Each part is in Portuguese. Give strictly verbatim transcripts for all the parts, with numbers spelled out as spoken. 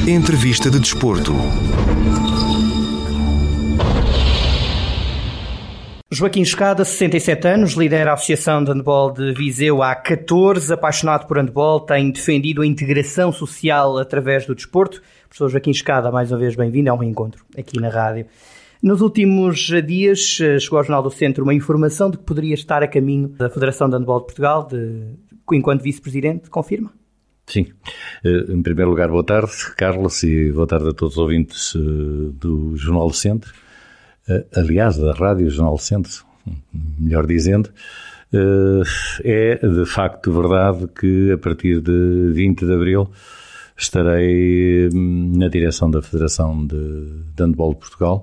Entrevista de desporto. Joaquim Escada, sessenta e sete anos, lidera a Associação de Handball de Viseu há catorze, apaixonado por handball, tem defendido a integração social através do desporto. Professor Joaquim Escada, mais uma vez bem-vindo, é um reencontro aqui na rádio. Nos últimos dias chegou ao Jornal do Centro uma informação de que poderia estar a caminho da Federação de Handball de Portugal, de, enquanto vice-presidente, confirma? Sim. Em primeiro lugar, boa tarde, Carlos, e boa tarde a todos os ouvintes do Jornal do Centro. Aliás, da Rádio Jornal do Centro, melhor dizendo. É de facto verdade que a partir de vinte de abril estarei na direção da Federação de, de Handball de Portugal,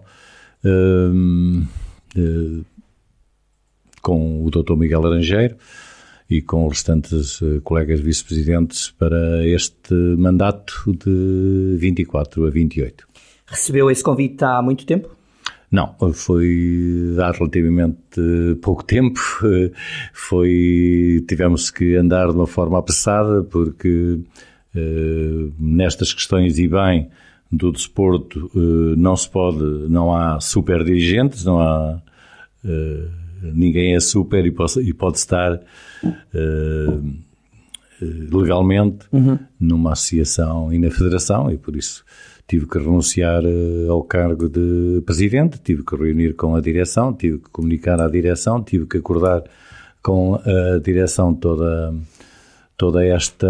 com o doutor Miguel Laranjeiro e com os restantes colegas vice-presidentes para este mandato de vinte e quatro a vinte e oito. Recebeu esse convite há muito tempo? Não, foi há relativamente pouco tempo. Foi, tivemos que andar de uma forma apressada porque uh, nestas questões e bem do desporto uh, não se pode, não há super dirigentes, não há uh, ninguém é super e pode, e pode estar uh, legalmente uhum. numa associação e na federação, e por isso tive que renunciar ao cargo de presidente, tive que reunir com a direção, tive que comunicar à direção, tive que acordar com a direção toda, toda esta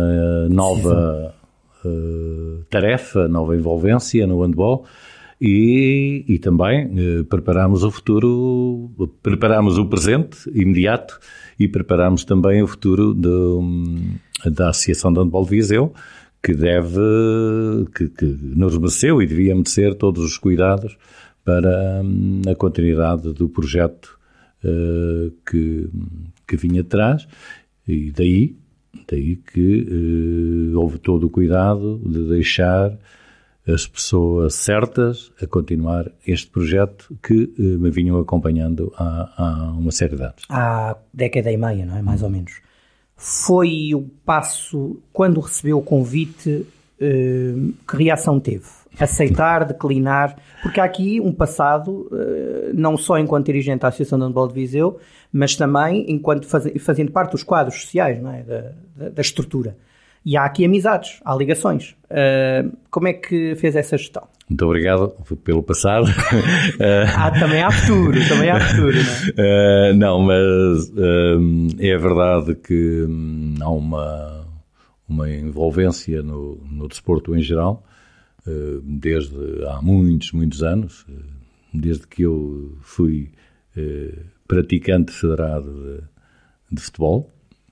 nova uh, tarefa, nova envolvência no handball e, e também uh, preparamos o futuro, preparamos o presente imediato e preparamos também o futuro de, da Associação de Handball de Viseu, que deve, que, que nos mereceu e devia merecer todos os cuidados para a continuidade do projeto uh, que, que vinha atrás, e daí, daí que uh, houve todo o cuidado de deixar as pessoas certas a continuar este projeto que uh, me vinham acompanhando há, há uma série de anos. Há década e meia, não é? Mais ou menos. Foi o passo, quando recebeu o convite, uh, que reação teve? Aceitar, declinar? Porque há aqui um passado, uh, não só enquanto dirigente da Associação de Handball de Viseu, mas também enquanto faz, fazendo parte dos quadros sociais, não é? da, da, da estrutura. E há aqui amizades, há ligações. Uh, como é que fez essa gestão? Muito obrigado pelo passado. ah, também há futuro, também há futuro, não é? Uh, não, mas uh, é verdade que um, há uma, uma envolvência no, no desporto em geral, uh, desde há muitos, muitos anos, uh, desde que eu fui uh, praticante federado de, de futebol.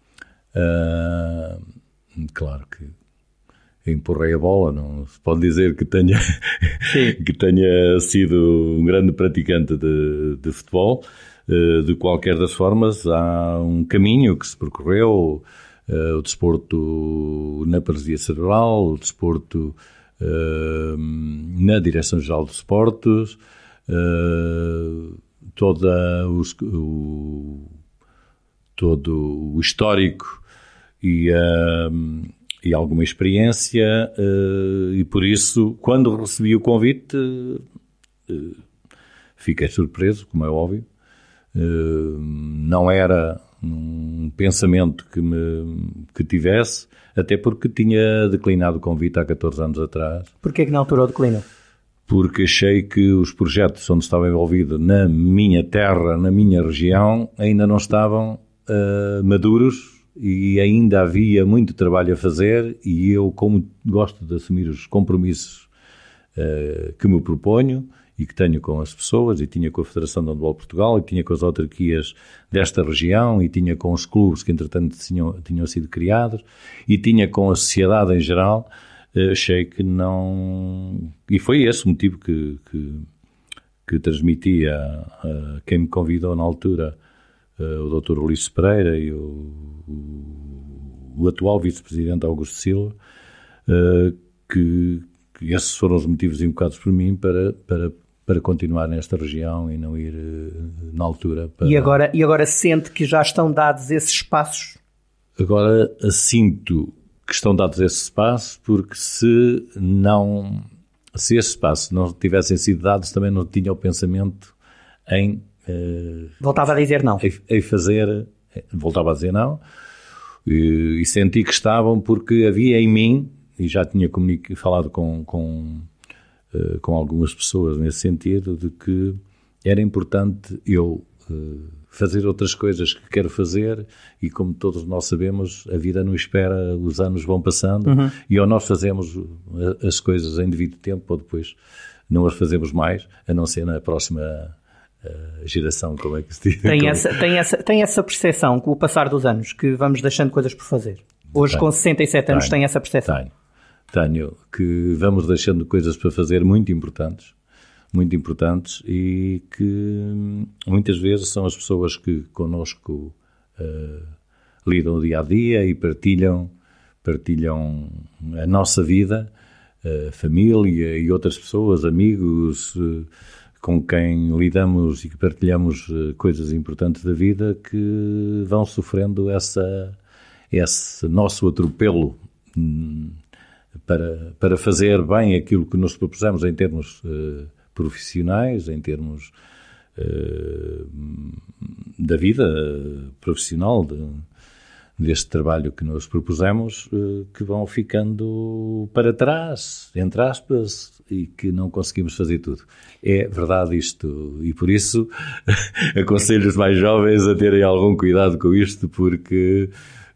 Uh, claro que empurrei a bola, não se pode dizer que tenha, que tenha sido um grande praticante de, de futebol. De qualquer das formas, há um caminho que se percorreu, o desporto na paralisia cerebral, o desporto na Direção-Geral dos Desportos, toda os, o, todo o histórico e a e alguma experiência, uh, e por isso, quando recebi o convite, uh, fiquei surpreso, como é óbvio. Uh, não era um pensamento que, me, que tivesse, até porque tinha declinado o convite há catorze anos atrás. Porquê que na altura o declinou? Porque achei que os projetos onde estava envolvido na minha terra, na minha região, ainda não estavam uh, maduros, e ainda havia muito trabalho a fazer, e eu, como gosto de assumir os compromissos uh, que me proponho e que tenho com as pessoas, e tinha com a Federação de Handball de Portugal, e tinha com as autarquias desta região, e tinha com os clubes que entretanto tinham, tinham sido criados, e tinha com a sociedade em geral, uh, achei que não... E foi esse o motivo que, que, que transmiti a, a quem me convidou na altura, uh, o doutor Ulisses Pereira e o O, o atual vice-presidente Augusto Silva, uh, que, que esses foram os motivos invocados por mim para, para, para continuar nesta região e não ir uh, na altura. Para... E, agora, e agora sente que já estão dados esses passos? Agora sinto que estão dados esse espaço, porque se não, se esse espaço não tivessem sido dados, também não tinha o pensamento em... Uh, voltava a dizer não. Em, em fazer, voltava a dizer não, e, e senti que estavam, porque havia em mim, e já tinha comunicado, falado com, com, uh, com algumas pessoas nesse sentido, de que era importante eu uh, fazer outras coisas que quero fazer, e como todos nós sabemos, a vida não espera, os anos vão passando, uhum. e ou nós fazemos as coisas em devido tempo, ou depois não as fazemos mais, a não ser na próxima uh, geração, como é que se diz? Tem, como... essa, tem, essa, tem essa percepção, com o passar dos anos, que vamos deixando coisas por fazer. Hoje, tenho, com sessenta e sete anos, tenho, tem essa percepção? Tenho. Tenho, que vamos deixando coisas para fazer muito importantes, muito importantes, e que muitas vezes são as pessoas que connosco uh, lidam dia a dia e partilham, partilham a nossa vida, a família e outras pessoas, amigos, uh, com quem lidamos e que partilhamos uh, coisas importantes da vida, que vão sofrendo essa, esse nosso atropelo um, para, para fazer bem aquilo que nos propusemos em termos uh, profissionais, em termos uh, da vida profissional, de, deste trabalho que nos propusemos, uh, que vão ficando para trás, entre aspas, e que não conseguimos fazer tudo. É verdade isto, e por isso aconselho os mais jovens a terem algum cuidado com isto, porque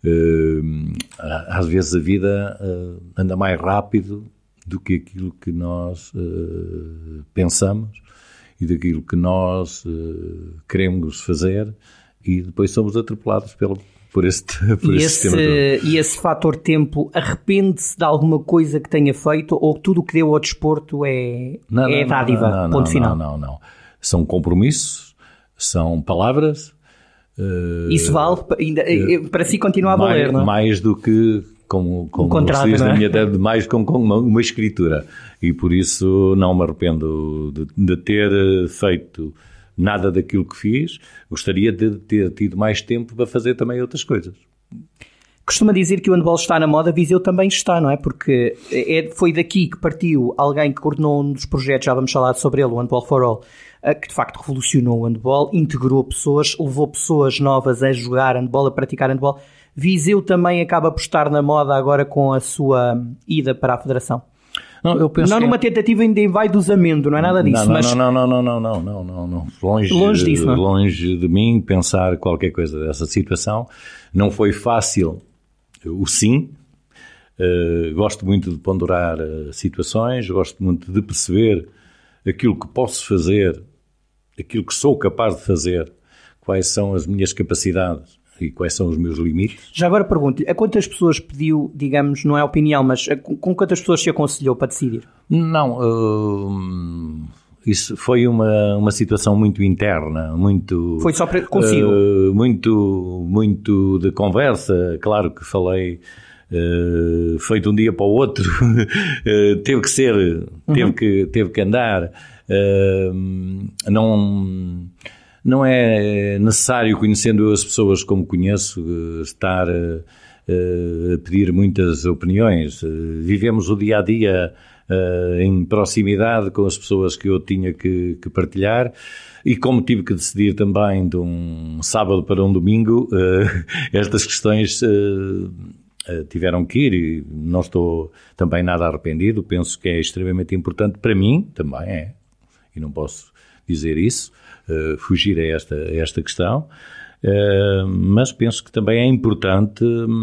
uh, às vezes a vida uh, anda mais rápido do que aquilo que nós uh, pensamos e daquilo que nós uh, queremos fazer, e depois somos atropelados pelo, por este, por e este esse, sistema todo. E esse fator tempo, arrepende-se de alguma coisa que tenha feito, ou tudo o que deu ao desporto é, não, é não, dádiva, não, não, ponto não, final? Não, não, não. São compromissos, são palavras. Uh, Isso vale, ainda, uh, para si continua a valer, mais, não é? Mais do que... como, como um contrato, se diz na minha terra, mais com, com uma, uma escritura, e por isso não me arrependo de, de ter feito nada daquilo que fiz. Gostaria de ter tido mais tempo para fazer também outras coisas. Costuma dizer que o handball está na moda, Viseu também está, não é? Porque é, foi daqui que partiu alguém que coordenou um dos projetos, já vamos falar sobre ele, o Handball for All, que de facto revolucionou o handball, integrou pessoas, levou pessoas novas a jogar handball, a praticar handball. Viseu também acaba por estar na moda agora com a sua ida para a Federação. Não, eu penso não que... numa tentativa ainda em vai do Zamendo, não é nada disso. Não, não, mas... não, não, não, não, não, não, não, não. Longe, longe disso, não? Longe de mim pensar qualquer coisa dessa situação. Não foi fácil o sim. Uh, gosto muito de ponderar uh, situações, gosto muito de perceber aquilo que posso fazer, aquilo que sou capaz de fazer, quais são as minhas capacidades e quais são os meus limites. Já agora pergunto-lhe, a quantas pessoas pediu, digamos, não é opinião, mas a, com quantas pessoas se aconselhou para decidir? Não, uh, isso foi uma, uma situação muito interna, muito... Foi só para, consigo? Uh, muito, muito de conversa, claro que falei... Uh, foi de um dia para o outro, uh, teve que ser, teve, uhum. que, teve que andar, uh, não... Não é necessário, conhecendo as pessoas como conheço, estar a pedir muitas opiniões. Vivemos o dia-a-dia em proximidade com as pessoas que eu tinha que, que partilhar, e como tive que decidir também de um sábado para um domingo, estas questões tiveram que ir, e não estou também nada arrependido. Penso que é extremamente importante para mim, também é, e não posso dizer isso, Uh, fugir a esta, a esta questão, uh, mas penso que também é importante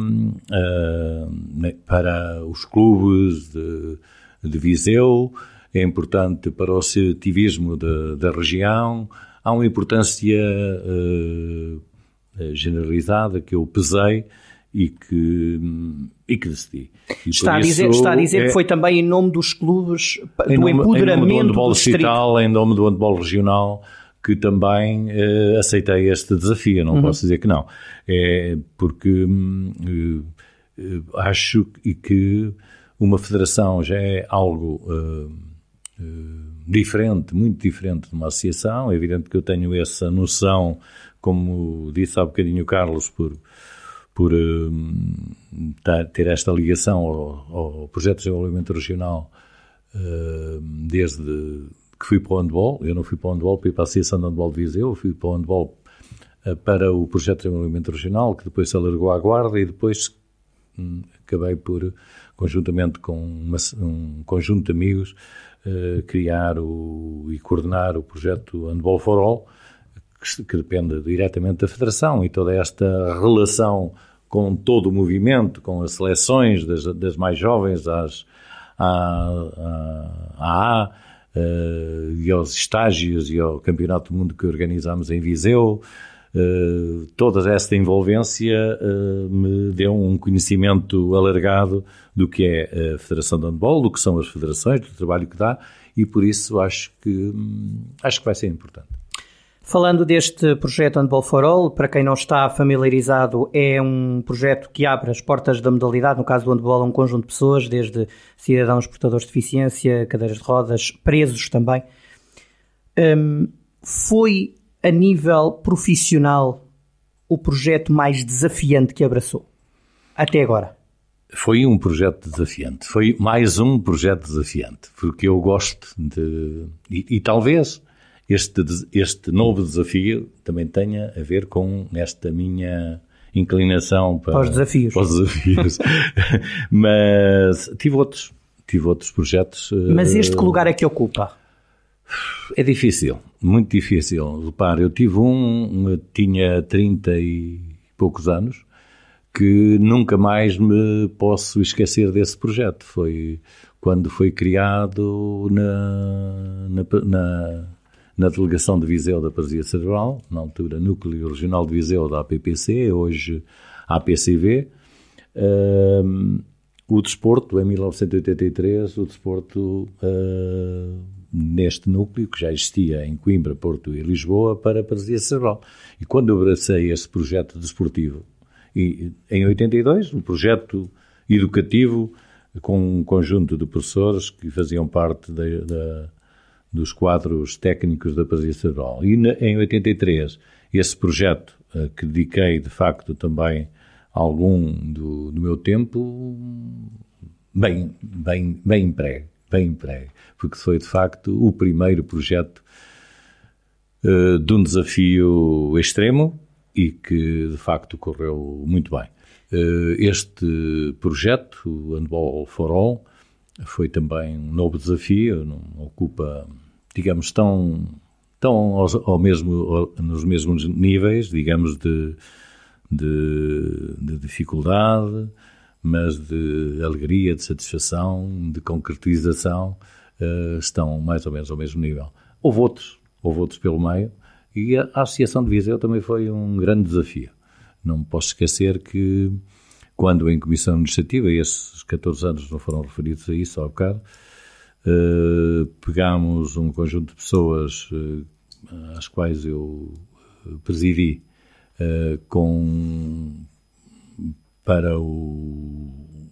uh, para os clubes de, de Viseu, é importante para o seletivismo de, da região. Há uma importância uh, generalizada que eu pesei e que, e que decidi. E está, a dizer, está a dizer é, que foi também em nome dos clubes, do nome, empoderamento em nome do handball do distrital, em nome do handball regional, que também uh, aceitei este desafio, não uhum. posso dizer que não. É porque uh, uh, acho que uma federação já é algo uh, uh, diferente, muito diferente de uma associação. É evidente que eu tenho essa noção, como disse há bocadinho o Carlos, por, por uh, ter esta ligação ao, ao projeto de desenvolvimento regional uh, desde que fui para o handball. Eu não fui para o handball, fui para a Associação de Handball de Viseu, eu fui para o handball uh, para o projeto de desenvolvimento regional, que depois se alargou à Guarda, e depois um, acabei por, conjuntamente com uma, um conjunto de amigos, uh, criar o, e coordenar o projeto Handball for All, que depende diretamente da Federação, e toda esta relação com todo o movimento, com as seleções das, das mais jovens às, à, à, à uh, e aos estágios e ao Campeonato do Mundo que organizámos em Viseu. Uh, toda esta envolvência uh, me deu um conhecimento alargado do que é a Federação de Handball, do que são as federações, do trabalho que dá, e por isso acho que, acho que vai ser importante. Falando deste projeto Handball for All, para quem não está familiarizado, é um projeto que abre as portas da modalidade, no caso do handball, a um conjunto de pessoas, desde cidadãos portadores de deficiência, cadeiras de rodas, presos também. Um, foi, a nível profissional, o projeto mais desafiante que abraçou até agora? Foi um projeto desafiante. Foi mais um projeto desafiante, porque eu gosto de... E, e talvez... Este, este novo desafio também tenha a ver com esta minha inclinação para, para os desafios. Para os desafios. Mas tive outros, tive outros projetos. Mas este que lugar é que ocupa? É difícil, muito difícil. Repare, eu tive um, eu tinha trinta e poucos anos, que nunca mais me posso esquecer desse projeto. Foi quando foi criado na... na, na na delegação de Viseu da Paralisia Cerebral, na altura Núcleo Regional de Viseu da A P P C, hoje A P C V. Um, o desporto, em mil novecentos e oitenta e três, o desporto uh, neste núcleo, que já existia em Coimbra, Porto e Lisboa, para a Paralisia Cerebral. E quando eu abracei este projeto desportivo, e, em oitenta e dois, um projeto educativo com um conjunto de professores que faziam parte da... da dos quadros técnicos da Paralisia Cerebral. E na, em oitenta e três, esse projeto, uh, que dediquei de facto também algum do, do meu tempo, bem, bem, bem emprego, bem emprego, porque foi de facto o primeiro projeto uh, de um desafio extremo e que de facto correu muito bem. Uh, este projeto, o Handball for All, foi também um novo desafio, não ocupa, digamos, tão, tão ao, ao mesmo, ao, nos mesmos níveis, digamos, de, de, de dificuldade, mas de alegria, de satisfação, de concretização, uh, estão mais ou menos ao mesmo nível. Houve outros, houve outros pelo meio, e a, a Associação de Viseu também foi um grande desafio. Não me posso esquecer que, quando em comissão administrativa, e esses catorze anos não foram referidos a isso há bocado, uh, pegámos um conjunto de pessoas uh, às quais eu presidi uh, com, para o,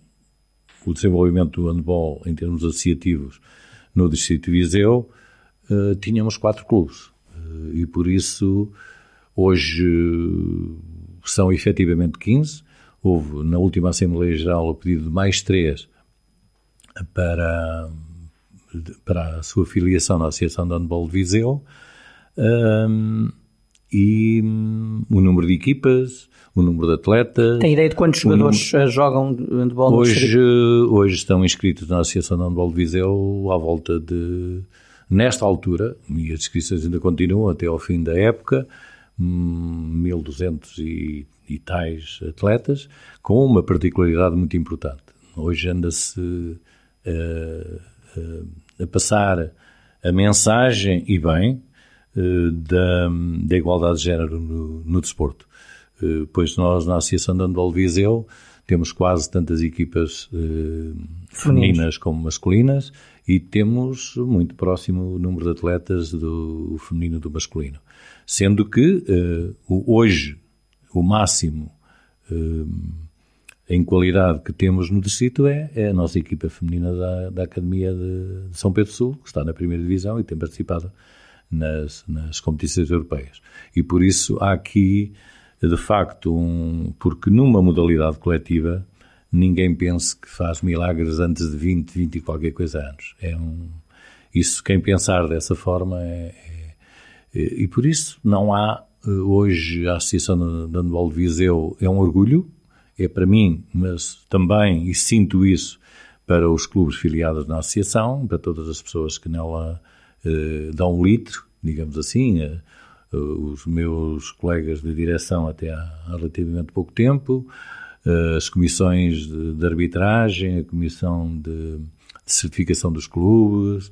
o desenvolvimento do handball em termos associativos no distrito de Viseu, uh, tínhamos quatro clubes. Uh, e por isso, hoje uh, são efetivamente quinze. Houve, na última Assembleia Geral, o pedido de mais três para, para a sua filiação na Associação de Handball de Viseu, um, e um, o número de equipas, o número de atletas... Tem ideia de quantos jogadores número... jogam handball no hoje, distrito? Hoje estão inscritos na Associação de Handball de Viseu à volta de, nesta altura, e as inscrições ainda continuam até ao fim da época, mil e duzentos e e tais atletas, com uma particularidade muito importante. Hoje anda-se uh, uh, a passar a mensagem, e bem, uh, da, da igualdade de género no, no desporto. Uh, pois nós, na Associação de Handball de Viseu, temos quase tantas equipas uh, femininas como masculinas, e temos muito próximo o número de atletas do feminino do masculino. Sendo que uh, o, hoje o máximo uh, em qualidade que temos no distrito é, é a nossa equipa feminina da, da Academia de, de São Pedro Sul, que está na primeira divisão e tem participado nas, nas competições europeias. E por isso há aqui de facto, um, porque numa modalidade coletiva ninguém pense que faz milagres antes de vinte, vinte e qualquer coisa anos. É um, isso, quem pensar dessa forma, é, é, é, e por isso não há, hoje a Associação de Handball de Viseu é um orgulho, é para mim, mas também, e sinto isso, para os clubes filiados na Associação, para todas as pessoas que nela eh, dão um litro, digamos assim, eh, os meus colegas de direção até há relativamente pouco tempo, as comissões de, de arbitragem, a comissão de, de certificação dos clubes,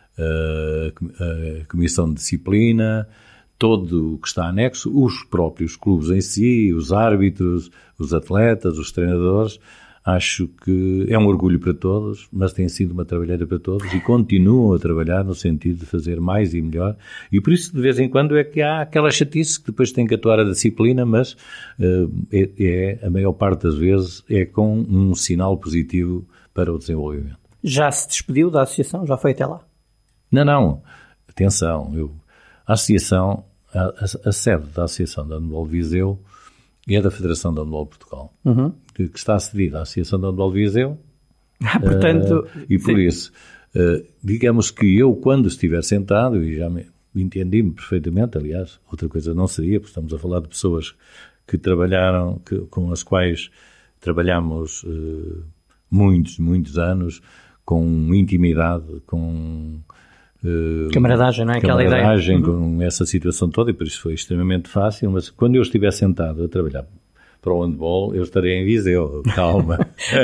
a, a comissão de disciplina, todo o que está anexo, os próprios clubes em si, os árbitros, os atletas, os treinadores. Acho que é um orgulho para todos, mas tem sido uma trabalheira para todos e continuam a trabalhar no sentido de fazer mais e melhor. E por isso, de vez em quando, é que há aquela chatice que depois tem que atuar a disciplina, mas uh, é, é, a maior parte das vezes, é com um sinal positivo para o desenvolvimento. Já se despediu da associação? Já foi até lá? Não, não. Atenção. Eu, a associação, a, a, a sede da Associação de Handball de Viseu é da Federação de Handball de Portugal. Uhum. Que está cedida à Associação de Handball de Viseu. Ah, portanto, uh, e por sim. isso, uh, digamos que eu, quando estiver sentado, e já me entendi-me perfeitamente, aliás, outra coisa não seria, porque estamos a falar de pessoas que trabalharam, que, com as quais trabalhamos uh, muitos, muitos anos, com intimidade, com... Uh, camaradagem, não é? Aquela ideia. Camaradagem, com essa situação toda, e por isso foi extremamente fácil, mas quando eu estiver sentado a trabalhar para o handball, eu estarei em Viseu, calma.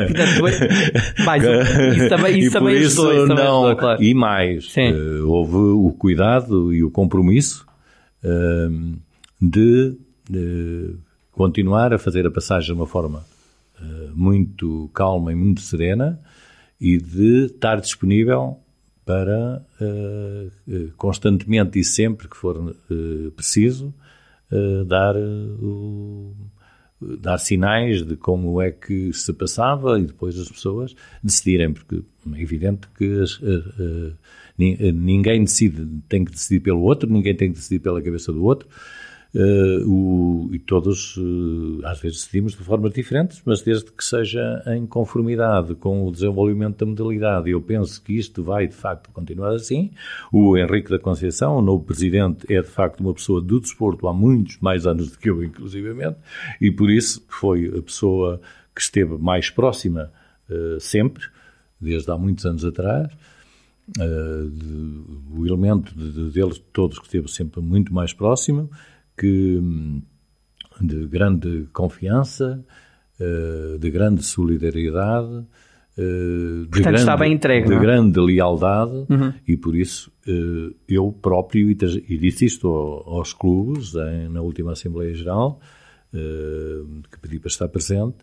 mais, isso também, isso e também por isso ajudou, não, ajudou, claro. E mais, uh, houve o cuidado e o compromisso uh, de, de continuar a fazer a passagem de uma forma uh, muito calma e muito serena e de estar disponível para uh, constantemente e sempre que for uh, preciso uh, dar uh, o dar sinais de como é que se passava e depois as pessoas decidirem, porque é evidente que as, uh, uh, ninguém decide, tem que decidir pelo outro, ninguém tem que decidir pela cabeça do outro, uh, o, e todos uh, às vezes decidimos de formas diferentes, mas desde que seja em conformidade com o desenvolvimento da modalidade. Eu penso que isto vai de facto continuar assim. O Henrique da Conceição, o novo presidente, é de facto uma pessoa do desporto há muitos mais anos do que eu, inclusivamente, e por isso foi a pessoa que esteve mais próxima uh, sempre, desde há muitos anos atrás. Uh, de, o elemento de, de, deles todos que esteve sempre muito mais próximo, que, de grande confiança, de grande solidariedade, de, Portanto, grande, está bem entregue, de não? grande lealdade, uhum. E por isso eu próprio, e disse isto aos clubes na última Assembleia Geral, que pedi para estar presente,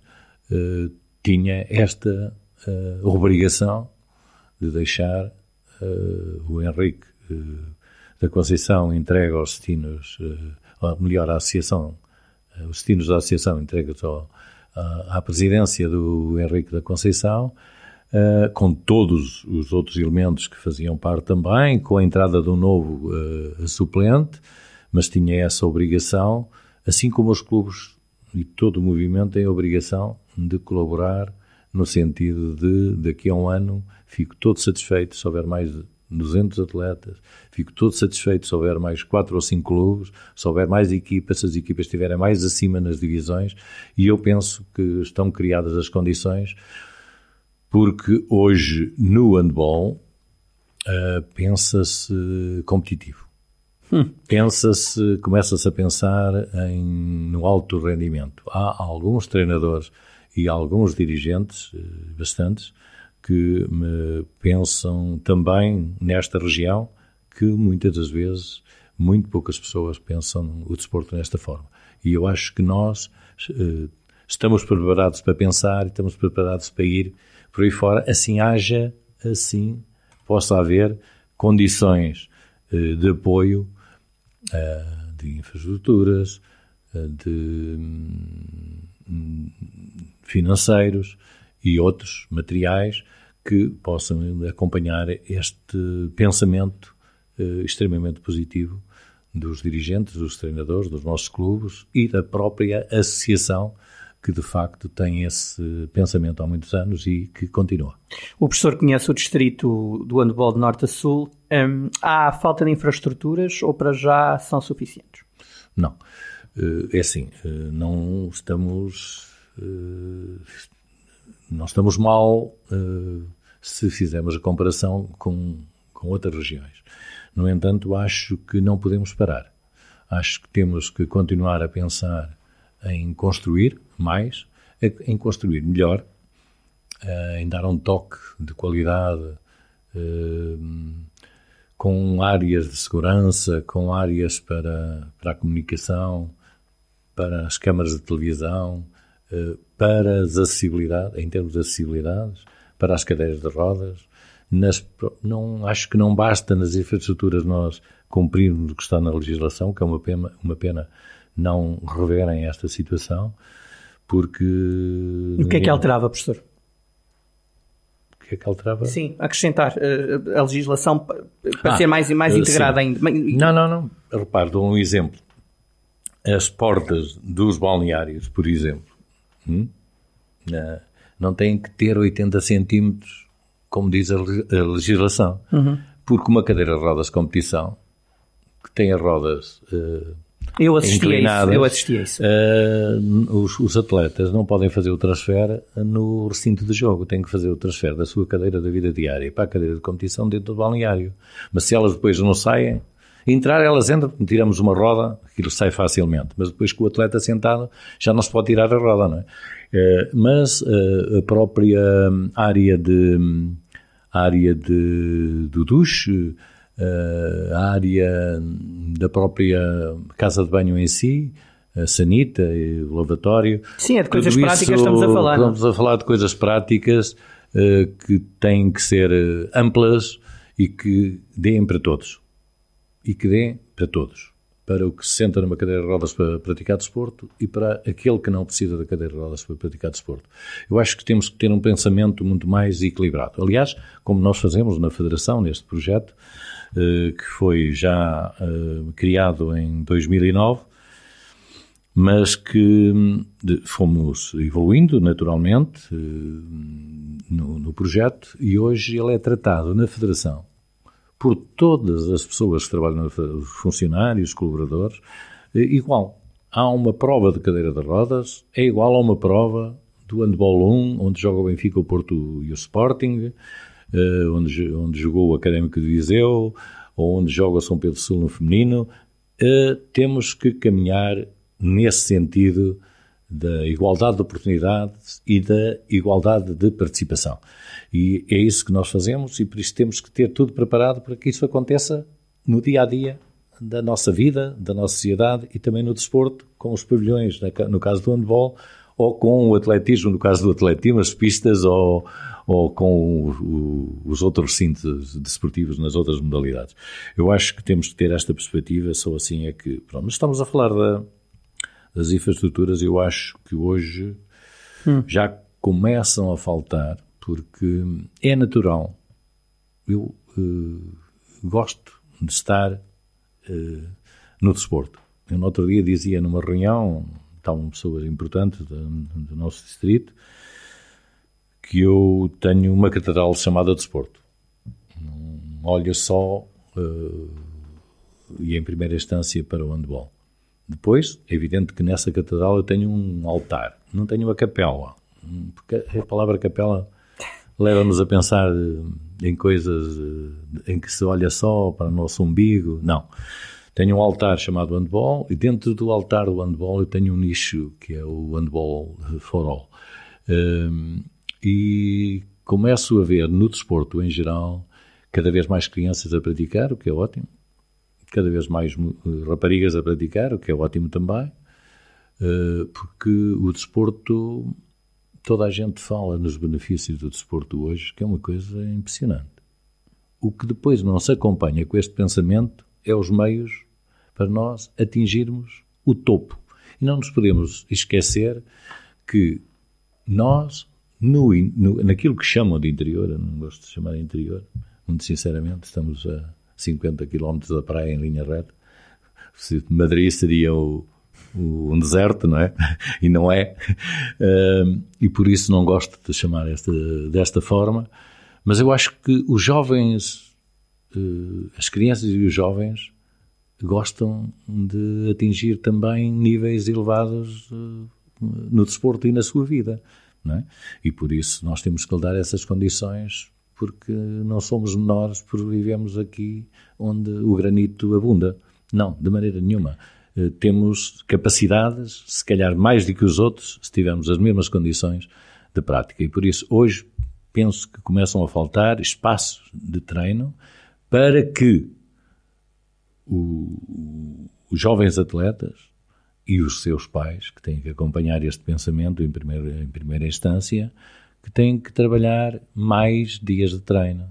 tinha esta obrigação de deixar o Henrique da Conceição entregue aos destinos, ou melhor, à Associação, os destinos da Associação entregues ao, à, à presidência do Henrique da Conceição, uh, com todos os outros elementos que faziam parte também, com a entrada de um novo uh, suplente, mas tinha essa obrigação, assim como os clubes e todo o movimento têm a obrigação de colaborar no sentido de, daqui a um ano, fico todo satisfeito se houver mais duzentos atletas, fico todo satisfeito se houver mais quatro ou cinco clubes, se houver mais equipas, se as equipas estiverem mais acima nas divisões, e eu penso que estão criadas as condições, porque hoje no handball uh, pensa-se competitivo. Hum. Pensa-se, começa-se a pensar em, no alto rendimento. Há alguns treinadores e alguns dirigentes, bastantes, que me pensam também nesta região, que muitas das vezes, muito poucas pessoas pensam o desporto nesta forma. E eu acho que nós uh, estamos preparados para pensar, estamos preparados para ir por aí fora, assim haja, assim possa haver condições uh, de apoio, uh, de infraestruturas, uh, de um, financeiros e outros materiais que possam acompanhar este pensamento uh, extremamente positivo dos dirigentes, dos treinadores, dos nossos clubes e da própria associação, que de facto tem esse pensamento há muitos anos e que continua. O professor conhece o distrito do handball de norte a sul. Hum, há falta de infraestruturas ou para já são suficientes? Não. É assim, não estamos, não estamos mal se fizermos a comparação com, com outras regiões. No entanto, acho que não podemos parar. Acho que temos que continuar a pensar em construir mais, em construir melhor, em dar um toque de qualidade, com áreas de segurança, com áreas para, para a comunicação, para as câmaras de televisão, para as acessibilidades, em termos de acessibilidades, para as cadeiras de rodas. Nas, não, acho que não basta nas infraestruturas nós cumprirmos o que está na legislação, que é uma pena, uma pena não reverem esta situação, porque... O que ninguém... é que alterava, professor? O que é que alterava? Sim, acrescentar uh, a legislação para ah, ser mais, mais integrada sim. ainda. Não, não, não. Repare, dou um exemplo. As portas dos balneários, por exemplo, hum, não têm que ter oitenta centímetros, como diz a legislação, uhum. porque uma cadeira de rodas de competição, que tem as rodas uh, eu assisti a isso, eu assisti a isso. Uh, os, os atletas não podem fazer o transfer no recinto de jogo, têm que fazer o transfer da sua cadeira da vida diária para a cadeira de competição dentro do balneário. Mas se elas depois não saem, entrar elas entram, tiramos uma roda, aquilo sai facilmente, mas depois com o atleta sentado já não se pode tirar a roda, não é? Uh, mas uh, a própria área de a área de, do duche, uh, a área da própria casa de banho em si, a sanita e o lavatório. Sim, é de coisas práticas que estamos a falar. Estamos não? a falar de coisas práticas uh, que têm que ser amplas e que deem para todos. E que deem para todos. Para o que se senta numa cadeira de rodas para praticar desporto e para aquele que não precisa da cadeira de rodas para praticar desporto. Eu acho que temos que ter um pensamento muito mais equilibrado. Aliás, como nós fazemos na Federação, neste projeto, que foi já criado em dois mil e nove, mas que fomos evoluindo naturalmente no, no projeto e hoje ele é tratado na Federação por todas as pessoas que trabalham, os funcionários, os colaboradores, igual. Há uma prova de cadeira de rodas, é igual a uma prova do handball um, onde joga o Benfica, o Porto e o Sporting, onde, onde jogou o Académico de Viseu, ou onde joga o São Pedro Sul no feminino. Temos que caminhar nesse sentido da igualdade de oportunidades e da igualdade de participação. E é isso que nós fazemos e por isso temos que ter tudo preparado para que isso aconteça no dia-a-dia da nossa vida, da nossa sociedade e também no desporto, com os pavilhões, no caso do handball, ou com o atletismo, no caso do atletismo, as pistas, ou, ou com o, o, os outros recintos desportivos nas outras modalidades. Eu acho que temos que ter esta perspectiva, só assim é que... Pronto, mas estamos a falar da, das infraestruturas, eu acho que hoje hum. já começam a faltar, porque é natural. Eu uh, gosto de estar uh, no desporto. Eu no outro dia dizia numa reunião, estavam pessoas importantes do, do nosso distrito, que eu tenho uma catedral chamada desporto. Não olho só uh, e em primeira instância para o handball. Depois, é evidente que nessa catedral eu tenho um altar, não tenho uma capela, porque a palavra capela leva-nos a pensar em coisas em que se olha só para o nosso umbigo. Não. Tenho um altar chamado handball e dentro do altar do handball eu tenho um nicho que é o handball for all. Um, e começo a ver no desporto em geral cada vez mais crianças a praticar, o que é ótimo. Cada vez mais raparigas a praticar, o que é ótimo também. Uh, porque o desporto... Toda a gente fala nos benefícios do desporto hoje, que é uma coisa impressionante. O que depois não se acompanha com este pensamento é os meios para nós atingirmos o topo. E não nos podemos esquecer que nós, no, no, naquilo que chamam de interior, eu não gosto de chamar de interior, muito sinceramente, estamos a cinquenta quilómetros da praia em linha reta, Madrid seria o, o, um deserto, não é? E não é. Uh, e por isso não gosto de chamar esta, desta forma. Mas eu acho que os jovens, uh, as crianças e os jovens gostam de atingir também níveis elevados uh, no desporto e na sua vida, não é? E por isso nós temos que lhe dar essas condições, porque não somos menores por vivemos aqui onde o granito abunda. Não, de maneira nenhuma. Uh, temos capacidades, se calhar mais do que os outros, se tivermos as mesmas condições de prática. E por isso hoje penso que começam a faltar espaços de treino para que o, os jovens atletas e os seus pais, que têm que acompanhar este pensamento em primeira, em primeira instância, que têm que trabalhar mais dias de treino.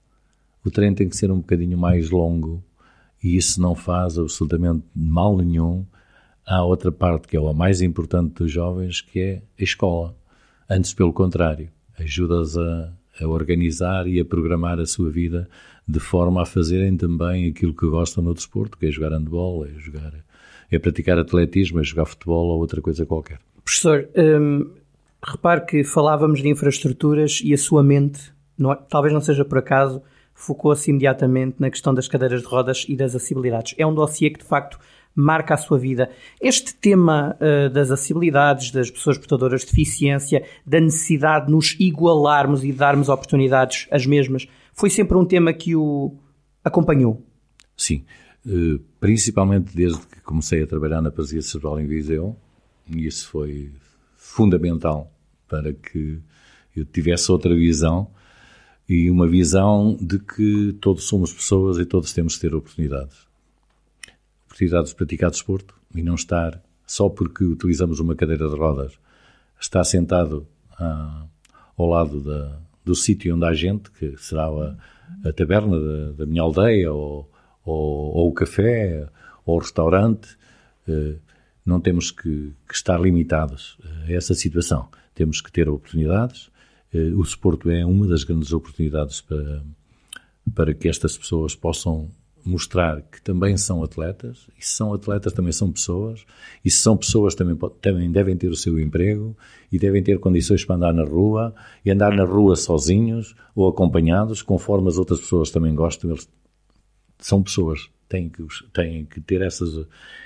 O treino tem que ser um bocadinho mais longo e isso não faz absolutamente mal nenhum. Há outra parte que é a mais importante dos jovens, que é a escola. Antes, pelo contrário, ajuda-os a, a organizar e a programar a sua vida de forma a fazerem também aquilo que gostam no desporto, que é jogar handball, é jogar, é praticar atletismo, é jogar futebol ou outra coisa qualquer. Professor, hum, repare que falávamos de infraestruturas e a sua mente, não é, talvez não seja por acaso, focou-se imediatamente na questão das cadeiras de rodas e das acessibilidades. É um dossiê que de facto marca a sua vida. Este tema uh, das acessibilidades, das pessoas portadoras de deficiência, da necessidade de nos igualarmos e de darmos oportunidades às mesmas, foi sempre um tema que o acompanhou? Sim, uh, principalmente desde que comecei a trabalhar na Paralisia Cerebral em Viseu, e isso foi fundamental para que eu tivesse outra visão, e uma visão de que todos somos pessoas e todos temos de ter oportunidades. Oportunidades de praticar desporto e não estar, só porque utilizamos uma cadeira de rodas, estar sentado ah, ao lado da, do sítio onde há gente, que será a, a taberna da, da minha aldeia, ou, ou, ou o café, ou o restaurante. Eh, não temos que, que estar limitados a essa situação. Temos que ter oportunidades. Eh, o desporto é uma das grandes oportunidades para, para que estas pessoas possam mostrar que também são atletas, e se são atletas também são pessoas, e se são pessoas também, também devem ter o seu emprego e devem ter condições para andar na rua, e andar na rua sozinhos ou acompanhados, conforme as outras pessoas também gostam. Eles são pessoas, têm que, têm que ter essas,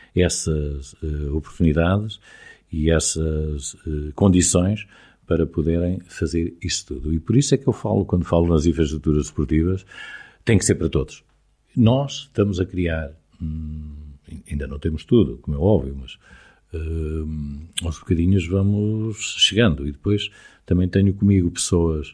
essas uh, oportunidades e essas uh, condições para poderem fazer isso tudo. E por isso é que eu falo, quando falo nas infraestruturas esportivas, tem que ser para todos. Nós estamos a criar, hum, ainda não temos tudo, como é óbvio, mas hum, aos bocadinhos vamos chegando. E depois também tenho comigo pessoas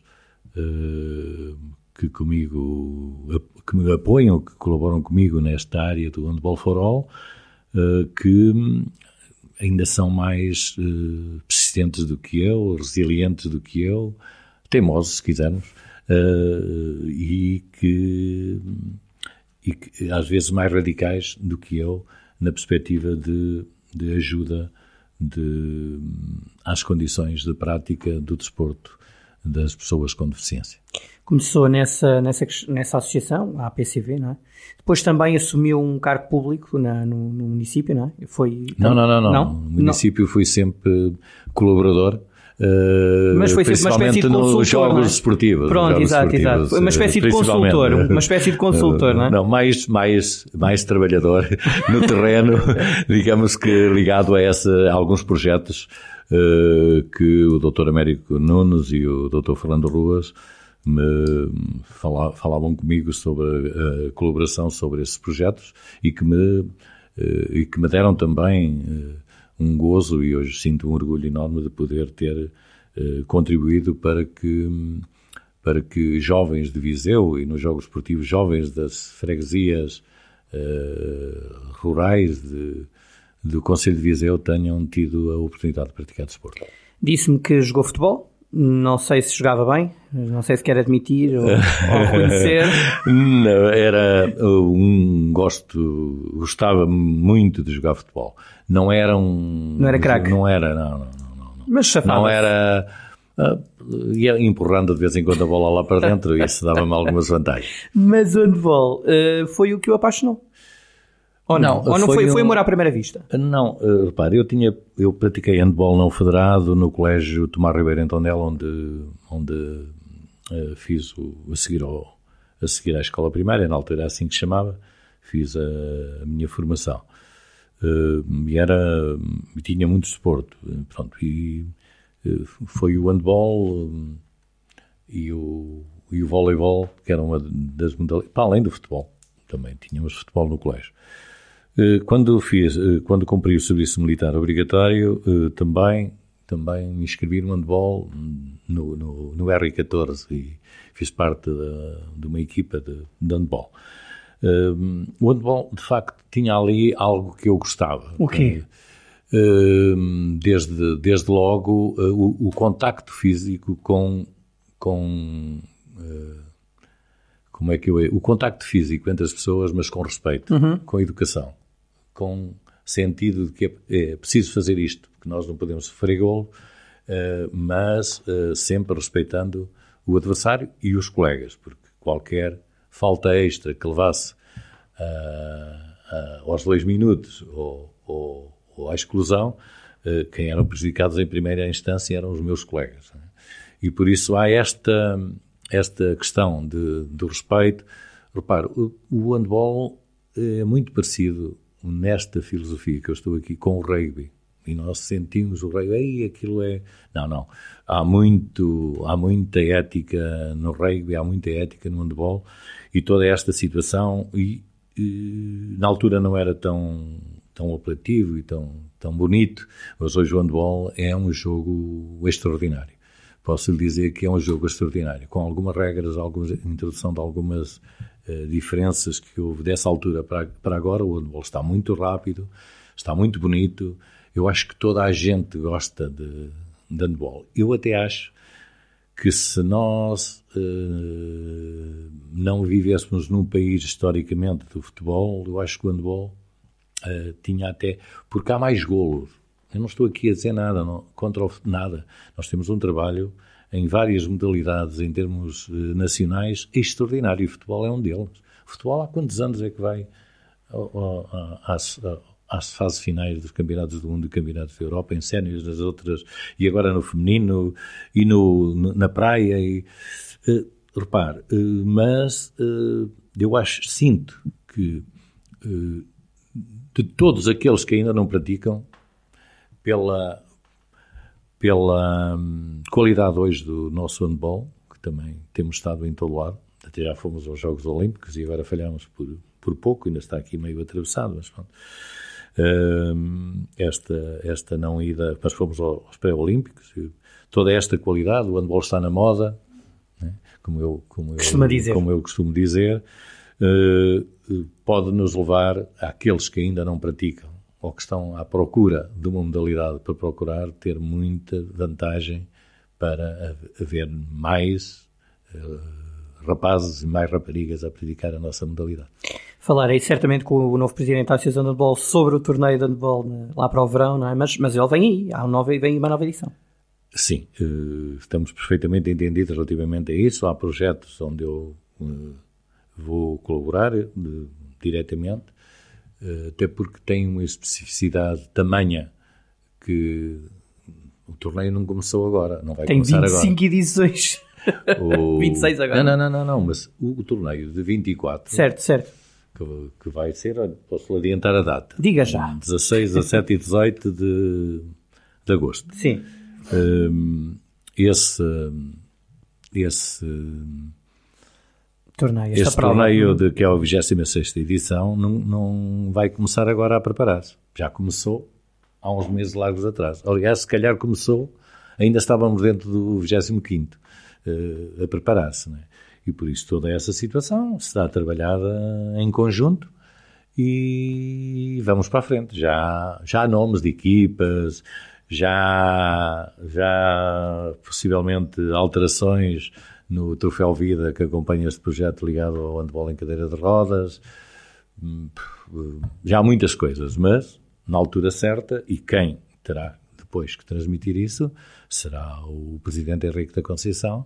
hum, que, comigo, que me apoiam, que colaboram comigo nesta área do Handball for All, hum, que ainda são mais hum, persistentes do que eu, resilientes do que eu, teimosos, se quisermos, hum, e que... e que, às vezes mais radicais do que eu na perspectiva de, de ajuda de, às condições de prática do desporto das pessoas com deficiência. Começou nessa, nessa, nessa associação, a A P C V, não é? Depois também assumiu um cargo público na, no, no município, não é? Foi, não, não, não, não. não? No município não. Fui sempre colaborador. Uh, mas foi sempre uma espécie de consultor, nos jogos não é? esportivos. Pronto, jogos exato, esportivos, exato. Uma espécie de consultor, uma espécie de consultor, não é? Não, mais, mais, mais trabalhador no terreno, digamos que ligado a, essa, a alguns projetos uh, que o doutor Américo Nunes e o doutor Fernando Ruas me fala, falavam comigo sobre a colaboração sobre esses projetos e que me, uh, e que me deram também uh, um gozo, e hoje sinto um orgulho enorme de poder ter uh, contribuído para que, para que jovens de Viseu e nos jogos esportivos, jovens das freguesias uh, rurais de, do concelho de Viseu tenham tido a oportunidade de praticar desporto. Disse-me que jogou futebol. Não sei se jogava bem, não sei se quer admitir ou, ou reconhecer. Não, era um gosto, gostava muito de jogar futebol. Não era um... Não era craque? Não era, não, não, não. não. Mas chafava-se. Não era... Uh, ia empurrando de vez em quando a bola lá para dentro e isso dava-me algumas vantagens. Mas o handball uh, foi o que o apaixonou? Ou não? Não, Ou não foi, foi, foi amor à primeira vista? Não, uh, repare, eu, tinha, eu pratiquei handball não federado no colégio Tomás Ribeiro em Tondela, onde, onde uh, fiz o, a, seguir ao, a seguir à escola primária, na altura era assim que se chamava, fiz a, a minha formação. Uh, e era, tinha muito desporto, pronto, e uh, foi o handball uh, e, o, e o voleibol, que eram uma das modalidades, para além do futebol, também tínhamos futebol no colégio. Quando fiz, quando cumpri o serviço militar obrigatório, também, também me inscrevi no handball no, no, no R catorze e fiz parte de, de uma equipa de, de handball. O handball, de facto, tinha ali algo que eu gostava. O quê? Desde, desde logo, o, o contacto físico com... com como é que eu... O contacto físico entre as pessoas, mas com respeito, uhum. com educação. Com sentido de que é, é preciso fazer isto, porque nós não podemos sofrer golo, uh, mas uh, sempre respeitando o adversário e os colegas, porque qualquer falta extra que levasse uh, uh, aos dois minutos ou, ou, ou à exclusão, uh, quem eram prejudicados em primeira instância eram os meus colegas. Né? E por isso há esta, esta questão de, do respeito. Repare, o, o handball é muito parecido nesta filosofia que eu estou aqui com o rugby, e nós sentimos o rugby, ei, aquilo é... Não, não, há, muito, há muita ética no rugby, há muita ética no handball, e toda esta situação, e, e na altura não era tão, tão apelativo e tão, tão bonito, mas hoje o handball é um jogo extraordinário. Posso lhe dizer que é um jogo extraordinário, com algumas regras, algumas, introdução de algumas uh, diferenças que houve dessa altura para, para agora. O handball está muito rápido, está muito bonito. Eu acho que toda a gente gosta de, de handball. Eu até acho que se nós uh, não vivêssemos num país historicamente do futebol, eu acho que o handball uh, tinha até... Porque há mais golos. Eu não estou aqui a dizer nada não, contra o, nada. Nós temos um trabalho em várias modalidades, em termos eh, nacionais, extraordinário. E o futebol é um deles. O futebol há quantos anos é que vai ao, ao, às, às fases finais dos campeonatos do mundo e campeonatos da Europa, em séniores, nas outras, e agora no feminino, e no, no, na praia. E, eh, repare, eh, mas eh, eu acho, sinto que eh, de todos aqueles que ainda não praticam, pela, pela hum, qualidade hoje do nosso handball, que também temos estado em todo lado, até já fomos aos Jogos Olímpicos e agora falhámos por, por pouco, ainda está aqui meio atravessado, mas pronto. Hum, esta, esta não ida, mas fomos aos pré-olímpicos, toda esta qualidade, o handball está na moda, né? como, eu, como, eu, dizer. como eu costumo dizer, uh, pode nos levar àqueles que ainda não praticam, ou que estão à procura de uma modalidade para procurar ter muita vantagem para haver mais uh, rapazes e mais raparigas a praticar a nossa modalidade. Falarei certamente com o novo presidente da Associação de Handball sobre o torneio de handball lá para o verão, não é? Mas, mas ele vem aí, há um novo, vem aí uma nova edição. Sim, uh, estamos perfeitamente entendidos relativamente a isso. Há projetos onde eu uh, vou colaborar uh, diretamente, até porque tem uma especificidade tamanha que o torneio não começou agora, não vai tem começar agora. Tem vinte e cinco edições. O... vinte e seis agora. Não, não, não, não, mas o, o torneio de vinte e quatro... Certo, certo. Que, que vai ser, olha, posso adiantar a data. Diga já. dezasseis, dezassete e dezoito de, de agosto. Sim. Um, esse... esse Torneio, este torneio, de, que é a vigésima sexta edição, não, não vai começar agora a preparar-se. Já começou há uns meses largos atrás. Aliás, se calhar começou, ainda estávamos dentro do vigésimo quinto uh, a preparar-se. Né? E por isso toda essa situação será trabalhada em conjunto e vamos para a frente. Já, já há nomes de equipas, já, já possivelmente alterações no Troféu Vida que acompanha este projeto ligado ao handball em cadeira de rodas. Já há muitas coisas, mas na altura certa, e quem terá depois que transmitir isso será o Presidente Henrique da Conceição,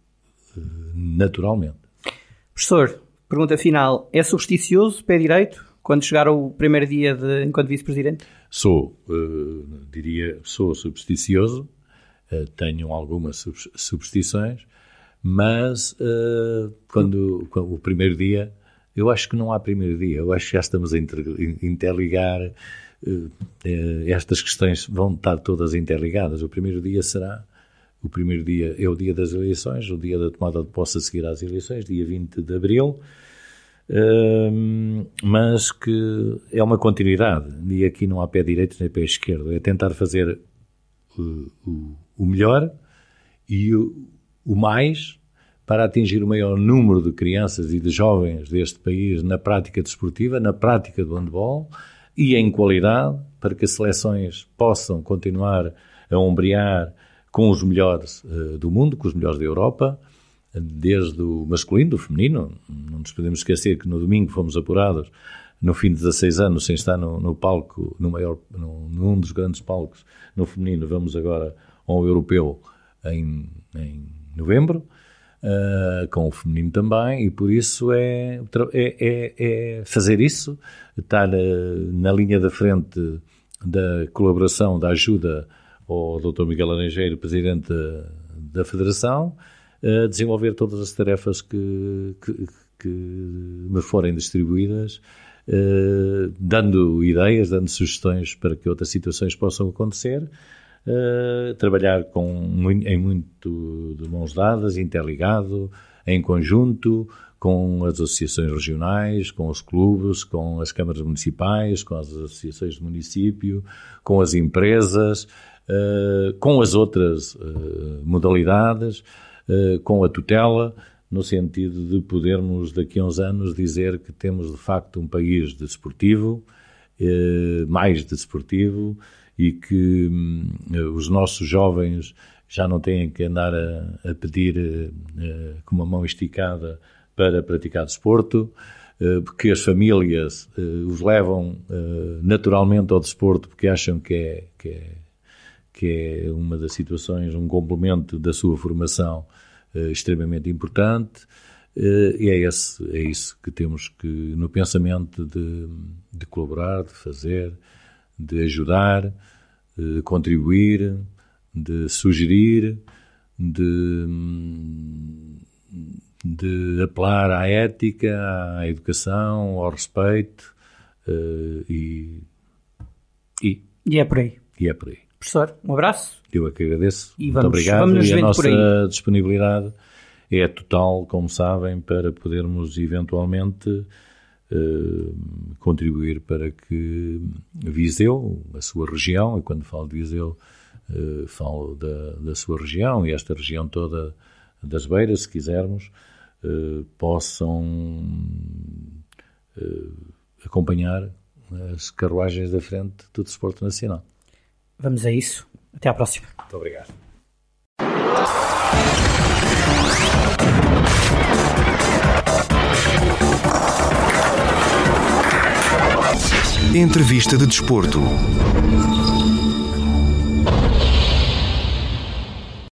naturalmente. Professor, pergunta final, é supersticioso, pé direito? quando chegar o primeiro dia de, enquanto vice-presidente? Sou, uh, diria, sou supersticioso, uh, tenho algumas superstições, mas uh, quando, quando o primeiro dia, eu acho que não há primeiro dia, eu acho que já estamos a inter, interligar, uh, uh, estas questões vão estar todas interligadas. O primeiro dia será, o primeiro dia é o dia das eleições, o dia da tomada de posse a seguir às eleições, dia vinte de abril, uh, mas que é uma continuidade, e aqui não há pé direito nem pé esquerdo, é tentar fazer uh, o, o melhor e o, o mais para atingir o maior número de crianças e de jovens deste país na prática desportiva, na prática do handball e em qualidade, para que as seleções possam continuar a ombrear com os melhores uh, do mundo, com os melhores da Europa, desde o masculino, do feminino. Não nos podemos esquecer que no domingo fomos apurados, no fim de dezasseis anos, sem estar no, no palco, no maior, no, num dos grandes palcos no feminino. Vamos agora ao europeu em, em novembro, uh, com o feminino também, e por isso é, é, é, é fazer isso, estar uh, na linha da frente da colaboração, da ajuda ao doutor Miguel Laranjeiro, presidente da, da Federação, a desenvolver todas as tarefas que, que, que me forem distribuídas, eh, dando ideias, dando sugestões para que outras situações possam acontecer, eh, trabalhar com, em muito de mãos dadas, interligado, em conjunto, com as associações regionais, com os clubes, com as câmaras municipais, com as associações de município, com as empresas, eh, com as outras eh, modalidades, com a tutela, no sentido de podermos daqui a uns anos dizer que temos de facto um país desportivo, mais desportivo, e que os nossos jovens já não têm que andar a, a pedir com uma mão esticada para praticar desporto, porque as famílias os levam naturalmente ao desporto porque acham que é, que é que é uma das situações, um complemento da sua formação uh, extremamente importante, uh, e é, esse, é isso que temos que, no pensamento, de, de colaborar, de fazer, de ajudar, de contribuir, de sugerir, de, de apelar à ética, à educação, ao respeito, uh, e, e, e é por aí. E é por aí. Professor, um abraço. Eu é que agradeço. E Muito vamos, obrigado. Vamos e a nossa disponibilidade é total, como sabem, para podermos eventualmente eh, contribuir para que Viseu, a sua região, e quando falo de Viseu, eh, falo da, da sua região e esta região toda das Beiras, se quisermos, eh, possam eh, acompanhar as carruagens da frente do desporto nacional. Vamos a isso. Até à próxima. Muito obrigado. Entrevista de desporto.